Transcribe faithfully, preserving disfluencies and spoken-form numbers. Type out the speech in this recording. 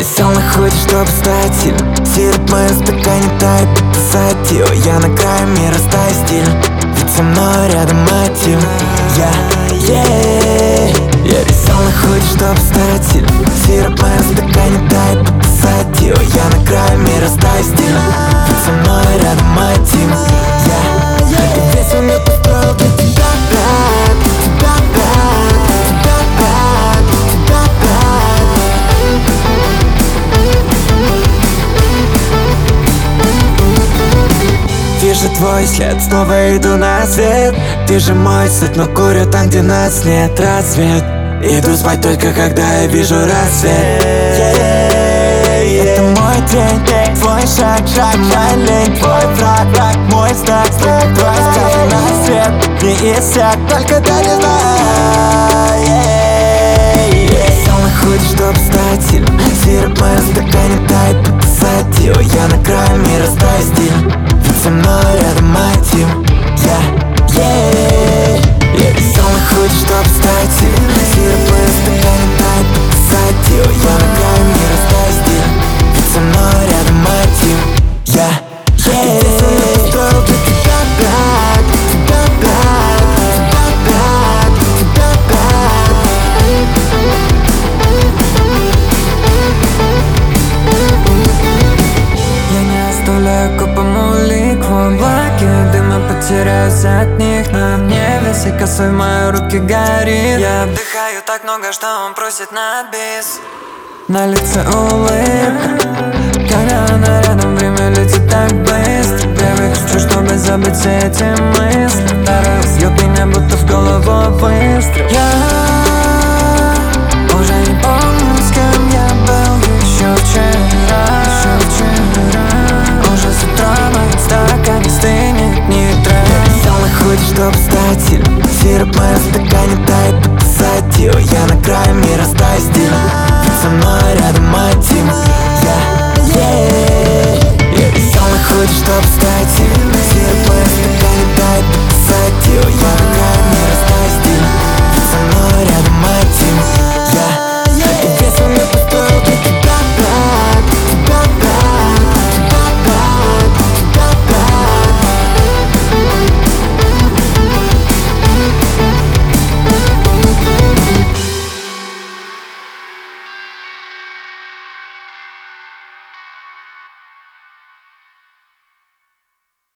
веселый, хочешь, чтобы стать сильным. Сироп в моем стакане тает, это сатио. Я на краю мира, стай стиль, ведь со мной рядом мотив. Я, yeah. Я веселый, хочешь, чтобы стать сильным. Сироп в моем стакане тает, это сатио. Я на краю мира, стай стиль, ведь со мной рядом мотив. Я, yeah. Весь свой мир построил для тебя, брат. Тебя, брат, тебя, брат, тебя, брат. Вижу твой след, снова иду на свет. Ты же мой свет, но курю там, где нас нет. Рассвет, иду спать только когда я вижу рассвет. Yeah, yeah. Это мой день, твой шаг, шаг, мой лень. Твой враг, враг, мой знак, знак. Твой скажи на свет, не иссяк, только дай не знаю. Yeah, yeah. Веселый, хочешь, чтоб стать сильным. Сироп в моем стакане тает, это сатио. Я на краю мира, стай стиль, со мной рядом мотив. Я, yeah. Я веселый, хочешь, чтоб стать сильным. Сироп в моем стакане тает, это сатио. Я на краю мира, стай стиль, ведь со мной рядом мотив. Я, yeah. Весь свой мир построил для тебя, брат. Тебя, брат, тебя, брат, тебя, брат. Я не оставляю копом улик в облаке дыма, потеряюсь от них. На мне весь и косой в мои руки горит. Я вдыхаю так много, что он просит на бис. На лице улыбка, когда она рядом, время летит так быстро. Первый хочу, чтобы забыть все эти мысли. Второй бьет меня, будто в голову выстрел. Я уже не помню, с кем я был еще вчера. Еще вчера. Уже с утра в моем стакане стынет нейтрал. Я веселый, хочешь, чтоб стать сильным. Сироп в моем стакане тает, это сатио. Я на краю мира, стай стиль, ведь со мной рядом мотив.